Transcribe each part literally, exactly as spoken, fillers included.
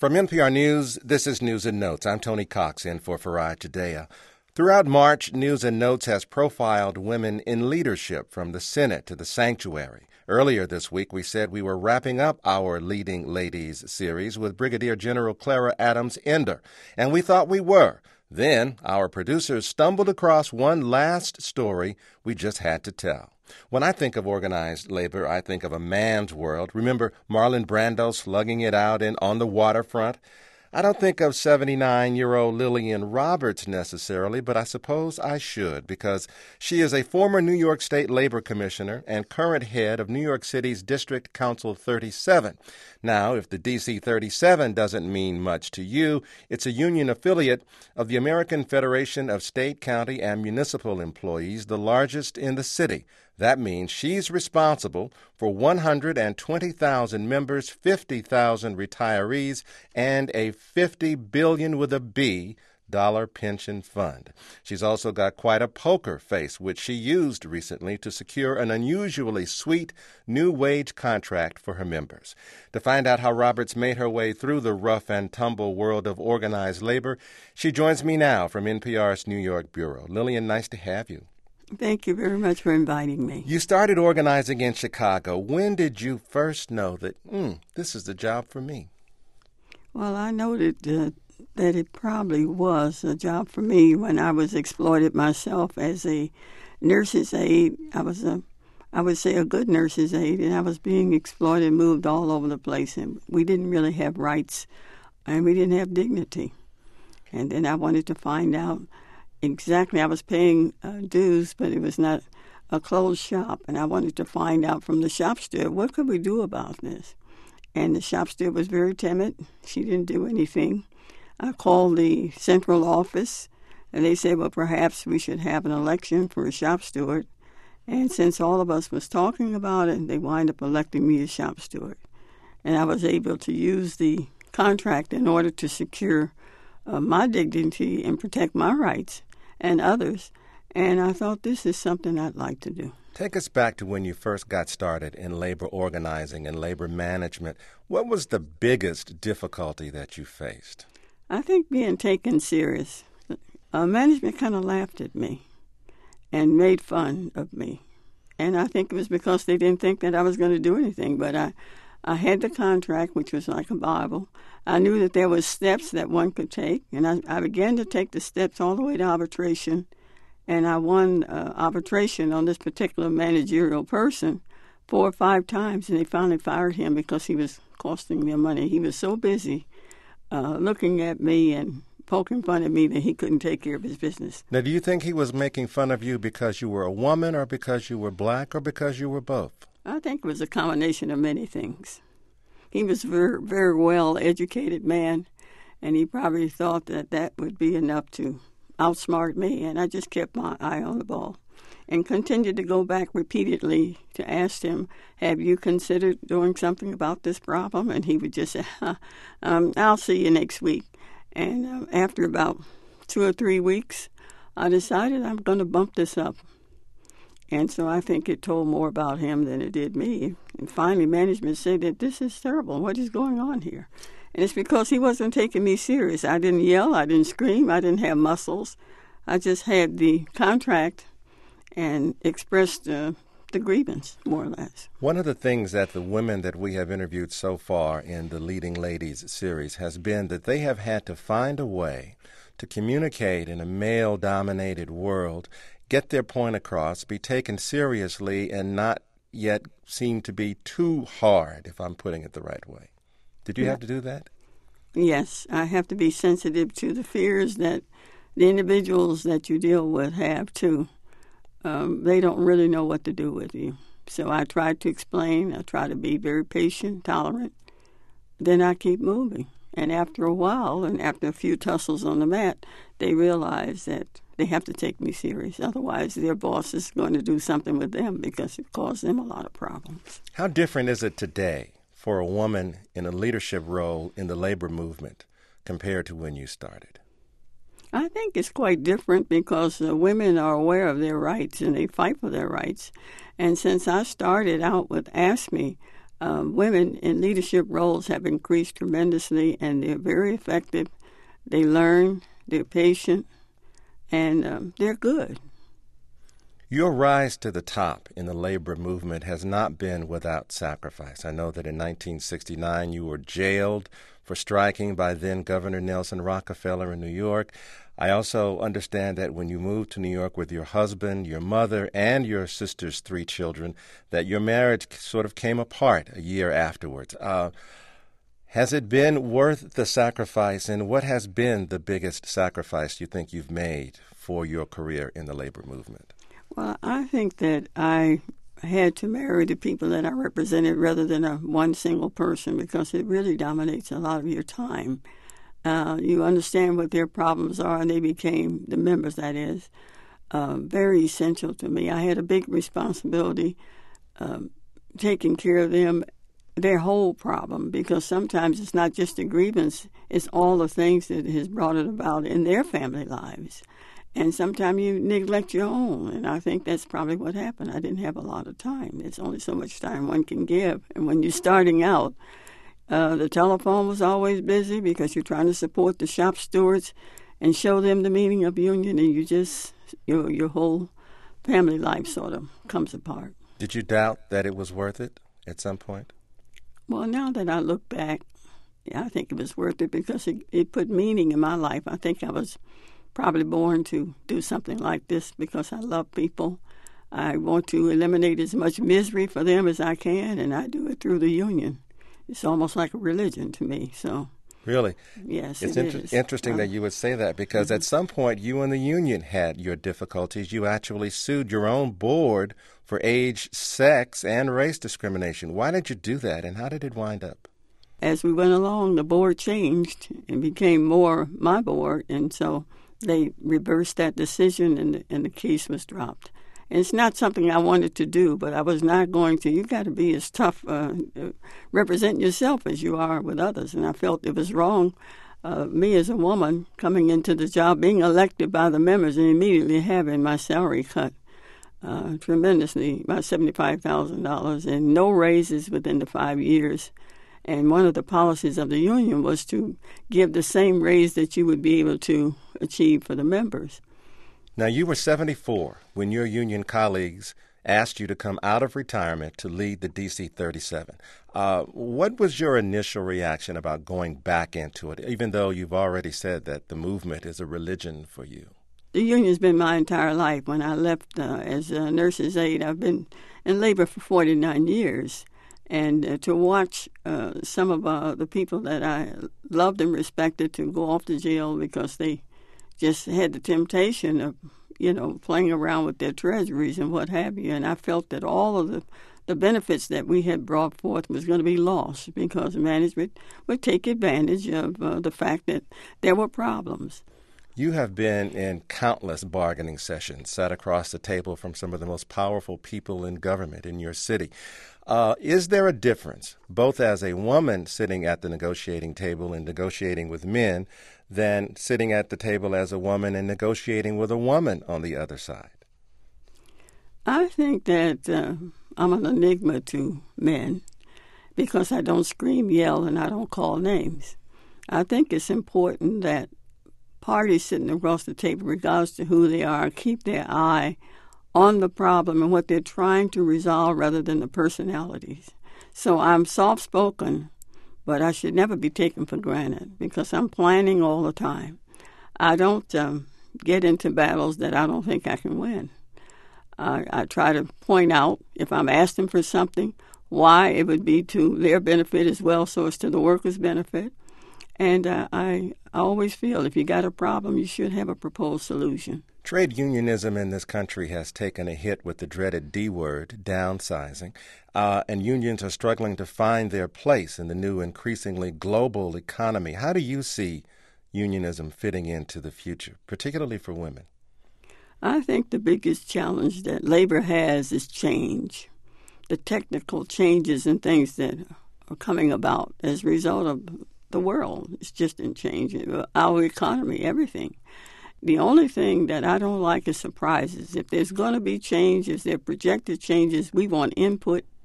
From N P R News, this is News and Notes. I'm Tony Cox in for Farai Chideya. Throughout March, News and Notes has profiled women in leadership from the Senate to the sanctuary. Earlier this week, we said we were wrapping up our Leading Ladies series with Brigadier General Clara Adams Ender, and we thought we were. Then, our producers stumbled across one last story we just had to tell. When I think of organized labor, I think of a man's world. Remember Marlon Brando slugging it out in On the Waterfront? I don't think of seventy-nine-year-old Lillian Roberts necessarily, but I suppose I should, because she is a former New York State Labor Commissioner and current head of New York City's District Council thirty-seven. Now, if the D C thirty-seven doesn't mean much to you, it's a union affiliate of the American Federation of State, County, and Municipal Employees, the largest in the city. That means she's responsible for one hundred twenty thousand members, fifty thousand retirees, and a fifty billion dollars with a B dollar pension fund. She's also got quite a poker face, which she used recently to secure an unusually sweet new wage contract for her members. To find out how Roberts made her way through the rough and tumble world of organized labor, she joins me now from N P R's New York Bureau. Lillian, nice to have you. Thank you very much for inviting me. You started organizing in Chicago. When did you first know that, hmm, this is the job for me? Well, I noted uh, that it probably was a job for me when I was exploited myself as a nurse's aide. I was a, I would say a good nurse's aide, and I was being exploited, moved all over the place, and we didn't really have rights, and we didn't have dignity. And then I wanted to find out exactly. I was paying uh, dues, but it was not a closed shop, and I wanted to find out from the shop steward, what could we do about this? And the shop steward was very timid. She didn't do anything. I called the central office, and they said, well, perhaps we should have an election for a shop steward. And since all of us was talking about it, they wind up electing me as shop steward. And I was able to use the contract in order to secure uh, my dignity and protect my rights and others, and I thought this is something I'd like to do. Take us back to when you first got started in labor organizing and labor management. What was the biggest difficulty that you faced? I think being taken serious. Uh, management kind of laughed at me and made fun of me, and I think it was because they didn't think that I was going to do anything, but I, I had the contract, which was like a Bible. I knew that there were steps that one could take, and I, I began to take the steps all the way to arbitration, and I won uh, arbitration on this particular managerial person four or five times, and they finally fired him because he was costing them money. He was so busy uh, looking at me and poking fun at me that he couldn't take care of his business. Now, do you think he was making fun of you because you were a woman or because you were black or because you were both? I think it was a combination of many things. He was a very, very well-educated man, and he probably thought that that would be enough to outsmart me, and I just kept my eye on the ball and continued to go back repeatedly to ask him, have you considered doing something about this problem? And he would just say, um, I'll see you next week. And uh, after about two or three weeks, I decided I'm going to bump this up. And so I think it told more about him than it did me. And finally, management said that this is terrible. What is going on here? And it's because he wasn't taking me serious. I didn't yell. I didn't scream. I didn't have muscles. I just had the contract and expressed uh, the grievance, more or less. One of the things that the women that we have interviewed so far in the Leading Ladies series has been that they have had to find a way to communicate in a male-dominated world, get their point across, be taken seriously, and not yet seem to be too hard, if I'm putting it the right way. Did you yeah. have to do that? Yes, I have to be sensitive to the fears that the individuals that you deal with have, too. Um, they don't really know what to do with you. So I try to explain. I try to be very patient, tolerant. Then I keep moving. And after a while, and after a few tussles on the mat, they realize that they have to take me serious. Otherwise, their boss is going to do something with them because it caused them a lot of problems. How different is it today for a woman in a leadership role in the labor movement compared to when you started? I think it's quite different because uh, women are aware of their rights and they fight for their rights. And since I started out with AFSCME, Uh, women in leadership roles have increased tremendously, and they're very effective. They learn, they're patient, and um, they're good. Your rise to the top in the labor movement has not been without sacrifice. I know that in nineteen sixty-nine you were jailed for striking by then Governor Nelson Rockefeller in New York. I also understand that when you moved to New York with your husband, your mother, and your sister's three children, that your marriage sort of came apart a year afterwards. Uh, has it been worth the sacrifice, and what has been the biggest sacrifice you think you've made for your career in the labor movement? Well, I think that I had to marry the people that I represented rather than a one single person, because it really dominates a lot of your time. Uh, you understand what their problems are, and they became, the members that is, uh, very essential to me. I had a big responsibility um, taking care of them, their whole problem, because sometimes it's not just a grievance, it's all the things that has brought it about in their family lives. And sometimes you neglect your own, and I think that's probably what happened. I didn't have a lot of time. There's only so much time one can give. And when you're starting out, uh, the telephone was always busy because you're trying to support the shop stewards and show them the meaning of union, and you just, your, your whole family life sort of comes apart. Did you doubt that it was worth it at some point? Well, now that I look back, yeah, I think it was worth it because it, it put meaning in my life. I think I was probably born to do something like this because I love people. I want to eliminate as much misery for them as I can, and I do it through the union. It's almost like a religion to me. So, really? Yes, it's it inter- is. interesting um, that you would say that because mm-hmm. at some point you and the union had your difficulties. You actually sued your own board for age, sex, and race discrimination. Why did you do that, and how did it wind up? As we went along, the board changed and became more my board, and so they reversed that decision, and the, and the case was dropped. And it's not something I wanted to do, but I was not going to. You got to be as tough, uh, represent yourself as you are with others. And I felt it was wrong, uh, me as a woman coming into the job, being elected by the members, and immediately having my salary cut uh, tremendously, about seventy-five thousand dollars, and no raises within the five years. And one of the policies of the union was to give the same raise that you would be able to achieve for the members. Now, you were seventy-four when your union colleagues asked you to come out of retirement to lead the D C thirty-seven. Uh, what was your initial reaction about going back into it, even though you've already said that the movement is a religion for you? The union's been my entire life. When I left uh, as a nurse's aide, I've been in labor for forty-nine years. And uh, to watch uh, some of uh, the people that I loved and respected to go off to jail because they just had the temptation of, you know, playing around with their treasuries and what have you. And I felt that all of the, the benefits that we had brought forth was going to be lost because management would take advantage of uh, the fact that there were problems. You have been in countless bargaining sessions, sat across the table from some of the most powerful people in government in your city. Uh, is there a difference, both as a woman sitting at the negotiating table and negotiating with men, than sitting at the table as a woman and negotiating with a woman on the other side? I think that uh, I'm an enigma to men because I don't scream, yell, and I don't call names. I think it's important that parties sitting across the table, regardless to who they are, keep their eye on the problem and what they're trying to resolve rather than the personalities. So I'm soft-spoken, but I should never be taken for granted because I'm planning all the time. I don't um, get into battles that I don't think I can win. I, I try to point out, if I'm asking for something, why it would be to their benefit as well, so it's to the workers' benefit. And uh, I, I always feel if you got a problem, you should have a proposed solution. Trade unionism in this country has taken a hit with the dreaded D word, downsizing, uh, and unions are struggling to find their place in the new increasingly global economy. How do you see unionism fitting into the future, particularly for women? I think the biggest challenge that labor has is change, the technical changes and things that are coming about as a result of the world. It's just in change, our economy, everything. The only thing that I don't like is surprises. If there's going to be changes, there are projected changes, we want input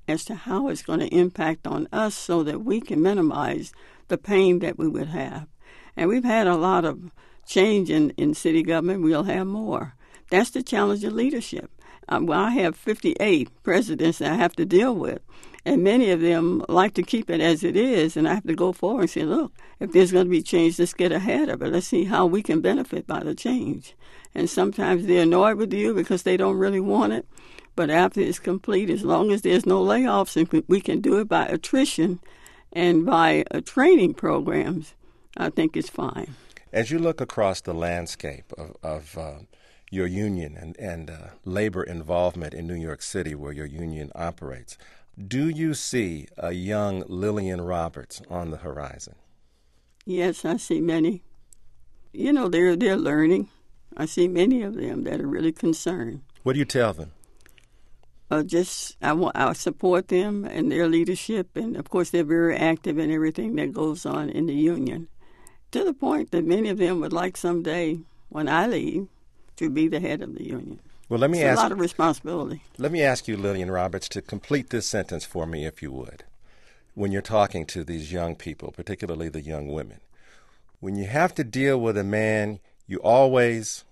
as to how it's going to impact on us so that we can minimize the pain that we would have. And we've had a lot of change in, in city government. We'll have more. That's the challenge of leadership. Um, well, I have fifty-eight presidents that I have to deal with, and many of them like to keep it as it is, and I have to go forward and say, look, if there's going to be change, let's get ahead of it. Let's see how we can benefit by the change. And sometimes they're annoyed with you because they don't really want it, but after it's complete, as long as there's no layoffs and we can do it by attrition and by uh, training programs, I think it's fine. As you look across the landscape of, of uh, your union and, and uh, labor involvement in New York City where your union operates, do you see a young Lillian Roberts on the horizon? Yes, I see many. You know, they're, they're learning. I see many of them that are really concerned. What do you tell them? Uh, just I, want, I support them and their leadership, and of course they're very active in everything that goes on in the union, to the point that many of them would like someday, when I leave, to be the head of the union. Well, let me it's ask a lot of responsibility. Let me ask you, Lillian Roberts, to complete this sentence for me, if you would. When you're talking to these young people, particularly the young women, when you have to deal with a man, you always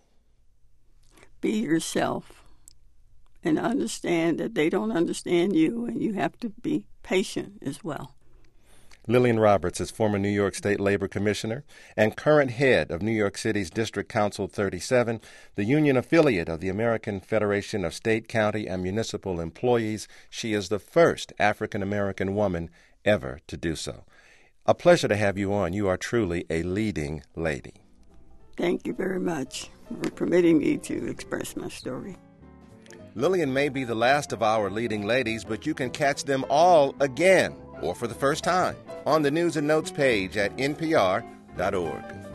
be yourself and understand that they don't understand you, and you have to be patient as well. Lillian Roberts is former New York State Labor Commissioner and current head of New York City's District Council thirty-seven, the union affiliate of the American Federation of State, County, and Municipal Employees. She is the first African-American woman ever to do so. A pleasure to have you on. You are truly a leading lady. Thank you very much for permitting me to express my story. Lillian may be the last of our leading ladies, but you can catch them all again, or for the first time, on the News and Notes page at N P R dot org.